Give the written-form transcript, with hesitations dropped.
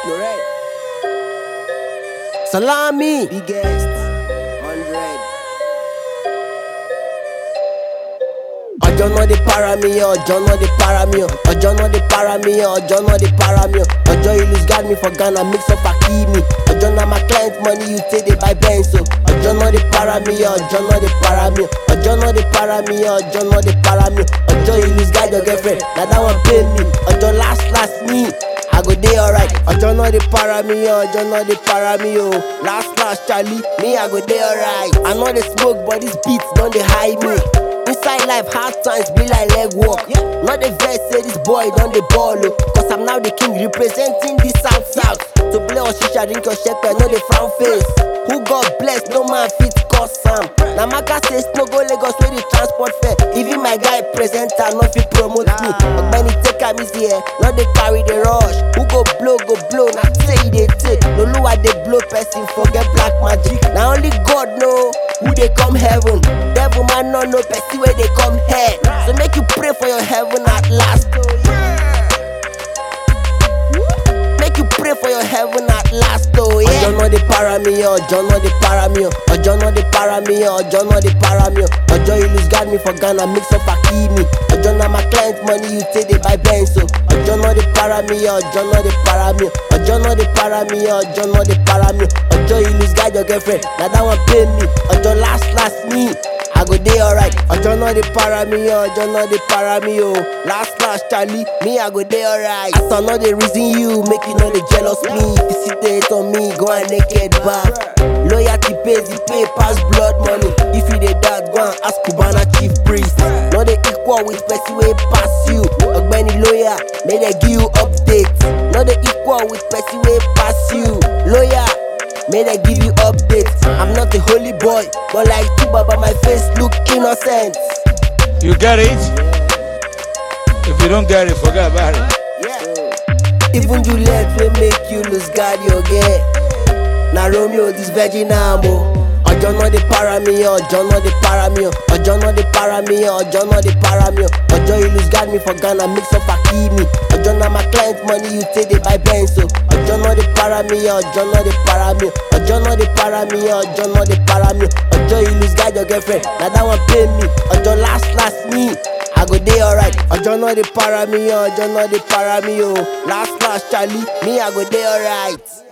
no red. Salami. Biggest 100. Ọjọ́ náà dey para mi, ọjọ́ náà dey para mi, ọjọ́ náà dey para mi, ọjọ́ náà dey para mi, ọjọ́ you lose guard me for Ghana, mix up Hakimi. Ọjọ́ na my client money you take dey buy Benz o. Ọjọ́ náà dey para mi, ọjọ́ náà dey para mi, ọjọ́ náà dey para mi, ọjọ́ náà dey para mi, ọjọ́ you lose guard your girlfriend, na that one pay me. Ọjọ́ last me, I go dey alright. Ọjọ́ náà dey para mi, ọjọ́ náà dey para mi o. Last Charlie, me I go dey alright. I no dey smoke but this beat don dey high me. Inside life, hard times be like leg walk. Not the verse say this boy done the ball, oh. Cause I'm now the king representing the South. To play on shisha, drink your shekel, no the frown face. Who God bless, no man fit cause Sam. Now Maka says no go Lagos where the transport fare. Even my guy presenter, no fit promote me. But when he take am easy, not they carry the rush. Who go blow, now say they take. No know what they blow person, forget black magic. Now only God know who they come heaven. Devil man no know person where they come here. So make you pray for your heaven at last. Make you pray for your heaven at last, oh yeah. Ọjọ́ náà dey para mi, ọjọ́ náà dey para mi, ọjọ́ náà dey para mi, ọjọ́ náà dey para mi, ọjọ́ you lose guard me for Ghana, mix up Hakimi. Ọjọ́ na my client money you take dey buy Benz o. Ọjọ́ náà dey para mi, ọjọ́ náà dey para mi, ọjọ́ náà dey para mi, ọjọ́ náà dey para mi, ọjọ́ you lose guard your girlfriend, na that one pay me. Ọjọ́ last me, I go dey alright. Ọjọ́ náà dey para mi, ọjọ́ náà dey para mi o. Last Charlie, me I go dey alright. As I no dey reason you, make you no dey jealous me. If you see the hate on me, go and naked back. Loyalty pays, it pay pass blood money. If you dey doubt, go and ask Cubana chief priest. No dey equal with person wey pass you. Ogbeni lawyer, may they give you updates. No dey equal with person wey pass you. Lawyer, may they give you updates. I'm not a holy boy, but like you, Baba, my face look innocent. You get it? If you don't get it, forget about it. Even Juliet will make you lose guard your girl. Now Romeo, this virgin amo. Ọjọ́ náà dey para mi, ọjọ́ náà dey para mi, ọjọ́ náà dey para mi, ọjọ́ náà dey para mi, ọjọ́ you lose guard me for Ghana, mix up Hakimi. Ọjọ́ na my client money you take dey buy Benz o. Ọjọ́ náà dey para mi, ọjọ́ náà dey para mi, ọjọ́ náà dey para mi, ọjọ́ náà dey para mi, ọjọ́ you lose guard your girlfriend, na that one pay me. Ọjọ́ last me, I go dey alright. Ọjọ́ náà dey para mi, ọjọ́ náà dey para mi o. Last Charlie, me I go dey alright.